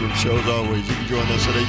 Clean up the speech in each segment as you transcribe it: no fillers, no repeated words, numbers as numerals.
the show as always. You can join us at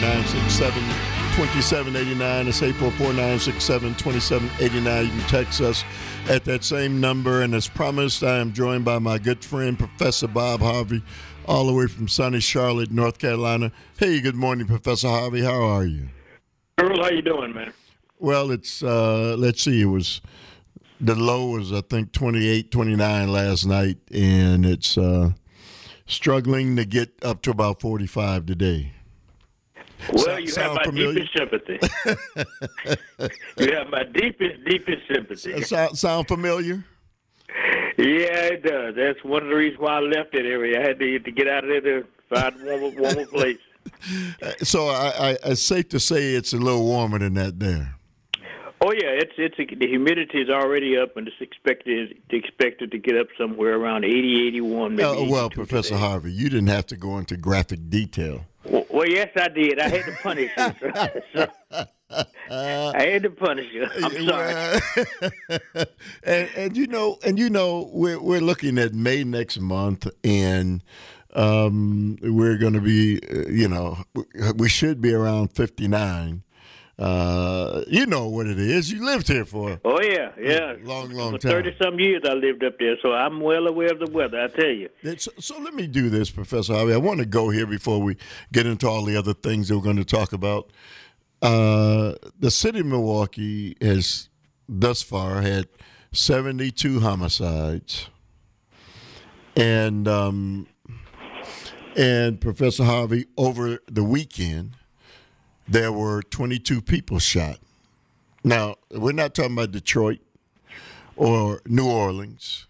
844-967-2789. It's 844-967-2789. You can text us at that same number. And as promised, I am joined by my good friend, Professor Bob Harvey, all the way from sunny Charlotte, North Carolina. Hey, good morning, Professor Harvey. How are you? Earl, how you doing, man? Well, it's, let's see, the low was, I think, 28, 29 last night, and it's struggling to get up to about 45 today. Well, you have my deepest sympathy. You have my deepest sympathy. Sound familiar? Yeah, it does. That's one of the reasons why I left that area. I had to get out of there to find a warmer place. So it's safe to say it's a little warmer than that there. Oh yeah, the humidity is already up, and it's expected to get up somewhere around 80, 81, maybe. Well, Professor today. Harvey, you didn't have to go into graphic detail. Well, yes, I did. I had to punish you. I had to punish you. I'm sorry. and you know, we're looking at May next month, and we're going to be, we should be around 59. You know what it is. You lived here for a long time. For 30-some years I lived up there, so I'm well aware of the weather, I tell you. So let me do this, Professor Harvey. I want to go here before we get into all the other things that we're going to talk about. The city of Milwaukee has thus far had 72 homicides. And Professor Harvey, over the weekend, there were 22 people shot. Now, we're not talking about Detroit or New Orleans,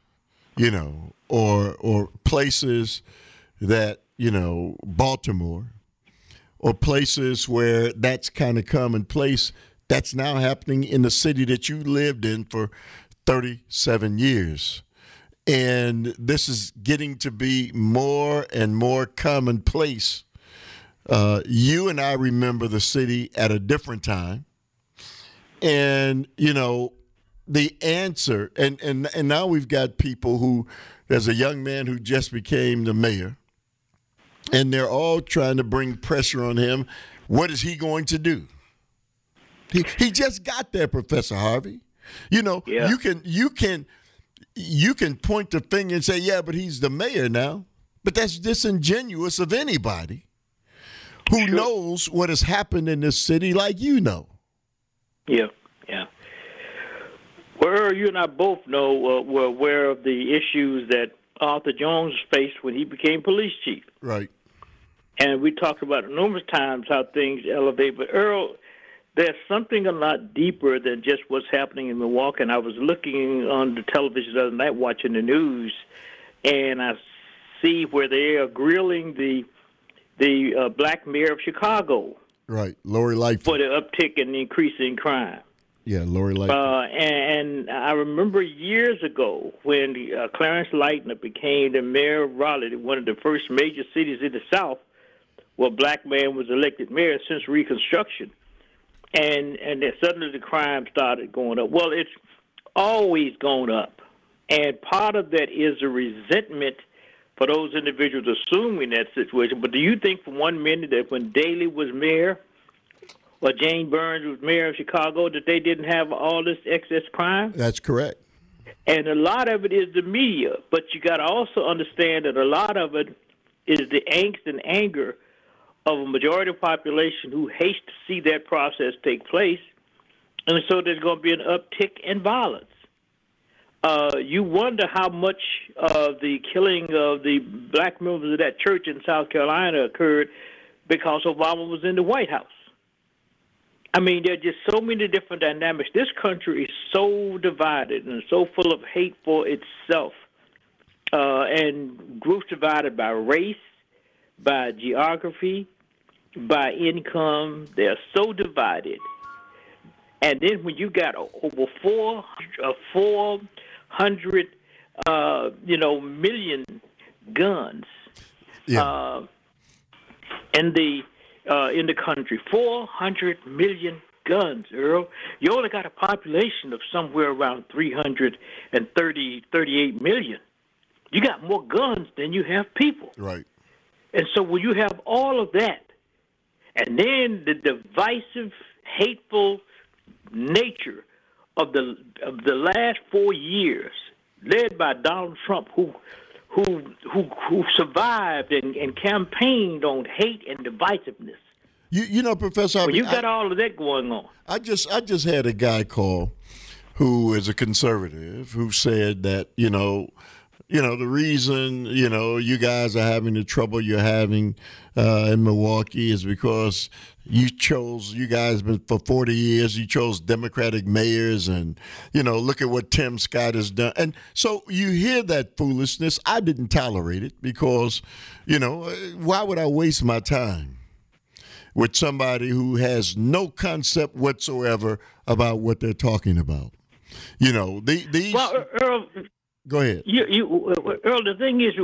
or places that, Baltimore, or places where that's kind of commonplace. That's now happening in the city that you lived in for 37 years. And this is getting to be more and more commonplace. You and I remember the city at a different time. And, the answer, and now we've got people who, there's a young man who just became the mayor, and they're all trying to bring pressure on him. What is he going to do? He just got there, Professor Harvey. Yeah. You can point the finger and say, yeah, but he's the mayor now. But that's disingenuous of anybody who knows what has happened in this city like you know. Yeah. Well, you and I both know, were aware of the issues that Arthur Jones faced when he became police chief. Right. And we talked about it numerous times how things elevate. But, Earl, there's something a lot deeper than just what's happening in Milwaukee. And I was looking on the television the other night watching the news, and I see where they are grilling the black mayor of Chicago. Right, Lori Lightfoot. For the uptick in the increase in crime. Yeah, Lori Lightfoot. And I remember years ago when Clarence Leitner became the mayor of Raleigh, one of the first major cities in the South, where a black man was elected mayor since Reconstruction. And then suddenly the crime started going up. Well, it's always gone up. And part of that is a resentment for those individuals assuming that situation. But do you think for 1 minute that when Daley was mayor or Jane Burns was mayor of Chicago that they didn't have all this excess crime? That's correct. And a lot of it is the media. But you got to also understand that a lot of it is the angst and anger of a majority of the population who hates to see that process take place. And so there's going to be an uptick in violence. You wonder how much of the killing of the black members of that church in South Carolina occurred because Obama was in the White House. I mean, there are just so many different dynamics. This country is so divided and so full of hate for itself, and groups divided by race, by geography, by income. They're so divided. And then when you got over 400 million guns in the country, 400 million guns, Earl. You only got a population of somewhere around 38 million. You got more guns than you have people. Right. And so when you have all of that, and then the divisive, hateful nature of the last 4 years, led by Donald Trump, who survived and campaigned on hate and divisiveness. You know, Professor Harvey, you got all of that going on. I just had a guy call who is a conservative who said that, you know, the reason, you guys are having the trouble you're having in Milwaukee is because you guys been for 40 years, you chose Democratic mayors, and, look at what Tim Scott has done. And so you hear that foolishness. I didn't tolerate it because, why would I waste my time with somebody who has no concept whatsoever about what they're talking about? These. Well, Earl, go ahead. Earl, the thing is,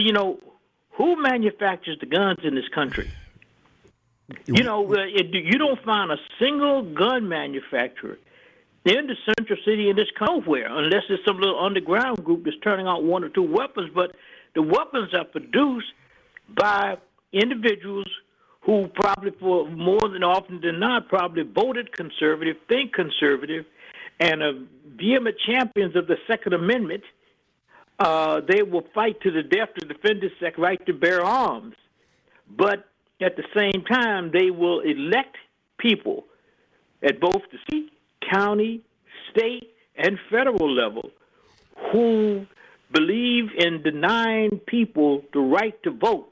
who manufactures the guns in this country? You don't find a single gun manufacturer in the central city in this nowhere, unless it's some little underground group that's turning out one or two weapons. But the weapons are produced by individuals who probably, for more than often than not, probably voted conservative, think conservative, and are vehement champions of the Second Amendment. They will fight to the death to defend this right to bear arms. But at the same time, they will elect people at both the city, county, state, and federal level who believe in denying people the right to vote.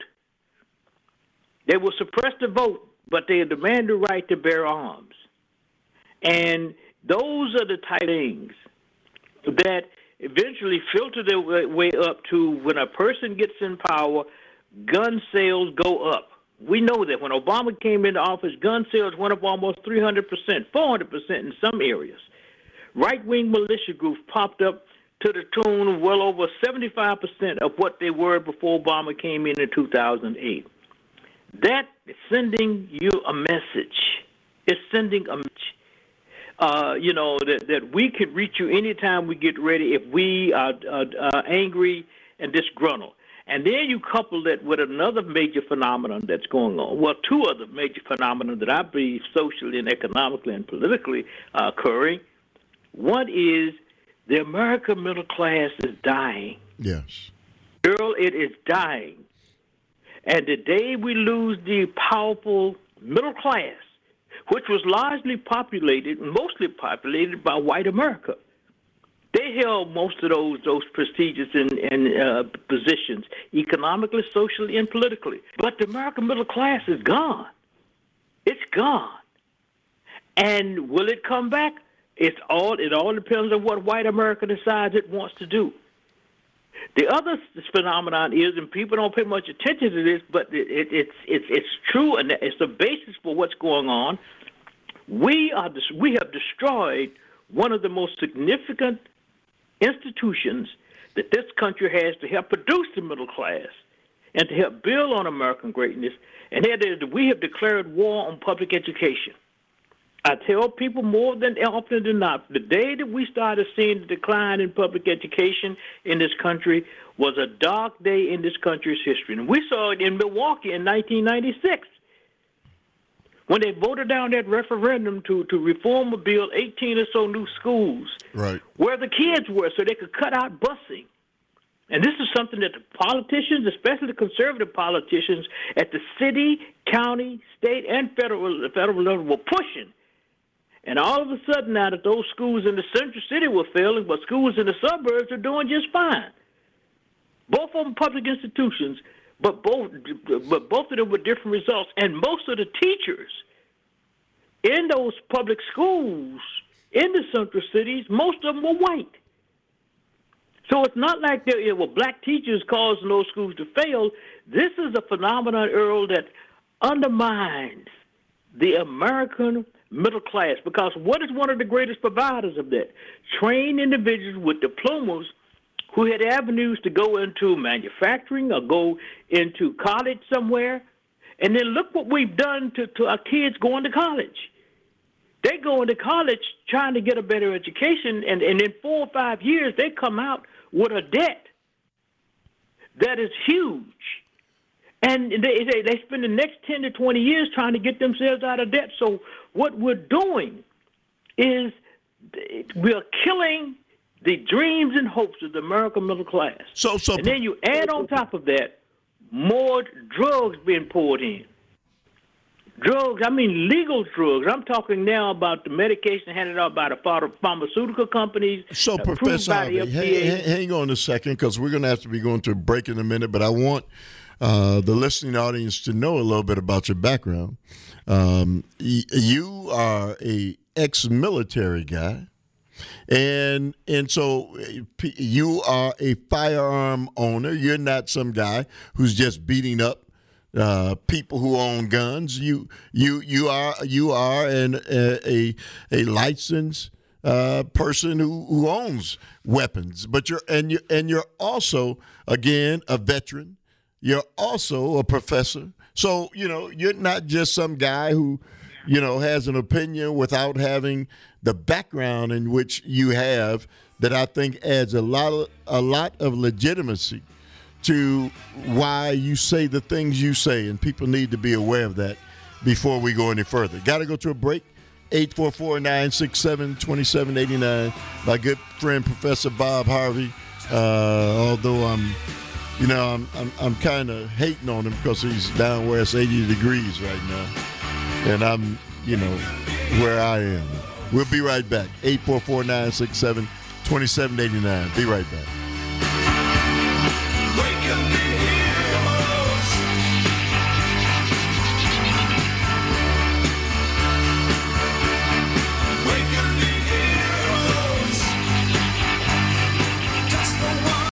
They will suppress the vote, but they demand the right to bear arms. And those are the type of things that eventually filter their way up to when a person gets in power, gun sales go up. We know that when Obama came into office, gun sales went up almost 300%, 400% in some areas. Right-wing militia groups popped up to the tune of well over 75% of what they were before Obama came in 2008. That is sending you a message. It's sending a message. That we can reach you anytime we get ready if we are angry and disgruntled. And then you couple that with another major phenomenon that's going on. Well, two other major phenomena that I believe socially and economically and politically are occurring. One is the American middle class is dying. Yes. Earl, it is dying. And the day we lose the powerful middle class, which was mostly populated by white America. They held most of those prestigious positions, economically, socially, and politically. But the American middle class is gone. It's gone. And will it come back? It all depends on what white America decides it wants to do. The other phenomenon is, and people don't pay much attention to this, but it's true, and it's the basis for what's going on. We have destroyed one of the most significant institutions that this country has to help produce the middle class and to help build on American greatness, and that is that we have declared war on public education. I tell people more than often than not, the day that we started seeing the decline in public education in this country was a dark day in this country's history. And we saw it in Milwaukee in 1996 when they voted down that referendum to reform or build 18 or so new schools, right, where the kids were so they could cut out busing. And this is something that the politicians, especially the conservative politicians at the city, county, state, and federal level were pushing. And all of a sudden now that those schools in the central city were failing, but schools in the suburbs are doing just fine. Both of them public institutions, but both of them with different results. And most of the teachers in those public schools in the central cities, most of them were white. So it's not like there were black teachers causing those schools to fail. This is a phenomenon, Earl, that undermines the American middle class, because what is one of the greatest providers of that? Trained individuals with diplomas who had avenues to go into manufacturing or go into college somewhere. And then look what we've done to our kids going to college. They go into college trying to get a better education, and in 4 or 5 years, they come out with a debt that is huge. And they spend the next 10 to 20 years trying to get themselves out of debt. So what we're doing is we're killing the dreams and hopes of the American middle class. And then you add on top of that more drugs being poured in. Drugs, I mean legal drugs. I'm talking now about the medication handed out by the pharmaceutical companies. So, Professor Harvey, hang on a second, because we're going to have to be going to a break in a minute, but I want the listening audience to know a little bit about your background. You are a ex-military guy, and so you are a firearm owner. You're not some guy who's just beating up people who own guns. You are a licensed person who owns weapons. But you're also, again, a veteran. You're also a professor. So you're not just some guy who has an opinion without having the background in which you have, that I think adds a lot of legitimacy to why you say the things you say, and people need to be aware of that before we go any further. Got to go to a break. 844-967-2789. My good friend Professor Bob Harvey. Although I'm kind of hating on him because he's down where it's 80 degrees right now, and I'm where I am. We'll be right back. 844-967-2789. Be right back.